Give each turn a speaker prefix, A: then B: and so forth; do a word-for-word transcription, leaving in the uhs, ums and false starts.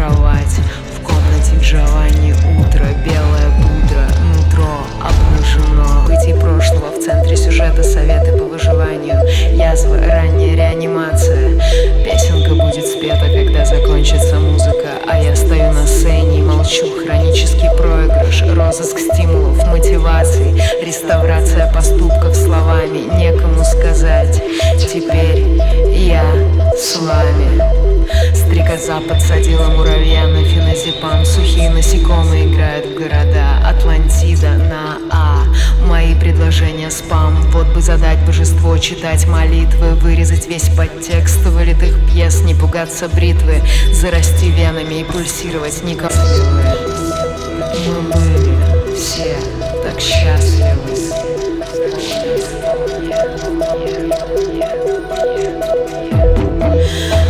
A: кровать. В комнате в Джованни утро, белая пудра, нутро обнажено. Событий прошлого в центре сюжета, советы по выживанию, язвы, ранняя реанимация. Песенка будет спета, когда закончится музыка, а я стою на сцене и молчу. Хронический проигрыш, розыск стимулов, мотиваций, реставрация поступков словами, некому сказать. Теперь я с вами. Стрекоза подсадила муравья на феназепам. Сухие насекомые играют в города. Атлантида на А. Мои предложения спам. Вот бы задать божество, читать молитвы, вырезать весь подтекст вылитых пьес, не пугаться бритвы, зарасти венами и пульсировать никак. Мы были все так счастливы. Yeah, yeah, yeah, yeah.